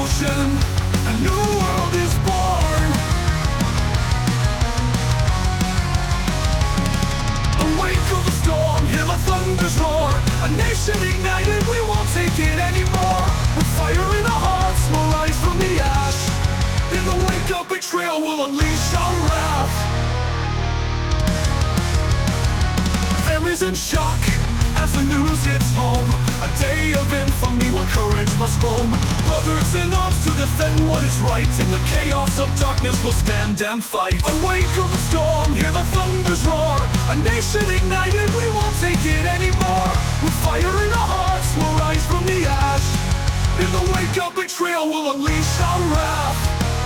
ocean, a new world is born. Awake of the storm, hear the thunders roar. A nation ignited, we won't take it anymore. With fire in our hearts, we'll rise from the ash. In the wake of betrayal, we'll unleash our wrath. Families in shock as the news hits home. A day of infamy where courage must roam. Brothers in arms to defend what is right. In the chaos of darkness we'll stand and fight. Awake of the storm, hear the thunders roar. A nation ignited, we won't take it anymore. With fire in our hearts, we'll rise from the ash. In the wake of betrayal, we'll unleash our wrath.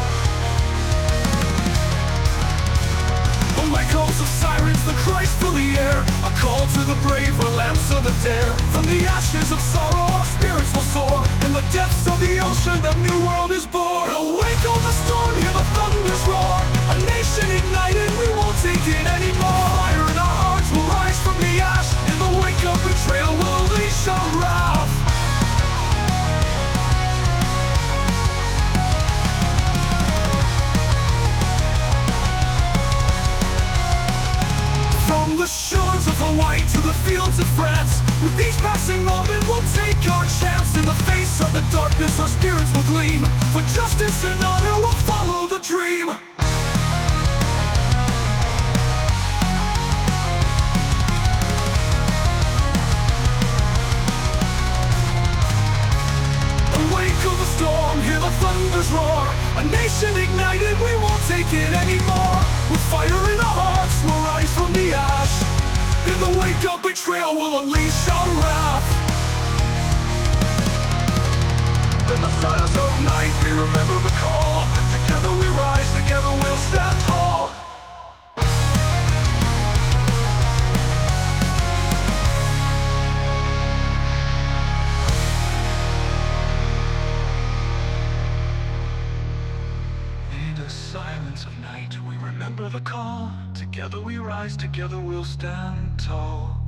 Echoes of sirens, the Christ fill the air. A call to the brave, we're lamps of the dare. From the ashes of sorrow, our spirits will soar. In the depths of the ocean, a new world is born. Awake of the storm, hear the thunders roar. A nation ignited, we won't take it anymore. Fire in our hearts will rise from the ash. In the wake of betrayal, we'll unleash our wrath. From the shores of Hawaii to the fields of France, with each passing moment we'll take our chance. In the face of the darkness our spirits will gleam. For justice and honor we'll follow the dream. Awake of the storm, hear the thunders roar. A nation ignited, we won't take it anymore. With fire in our hearts, we'll rise from the ash. In the wake of betrayal, we'll unleash our wrath. In the silence of night, we remember the call. Together we rise, together we'll stand tall. Silence of night, we remember the call. Together we rise, together we'll stand tall.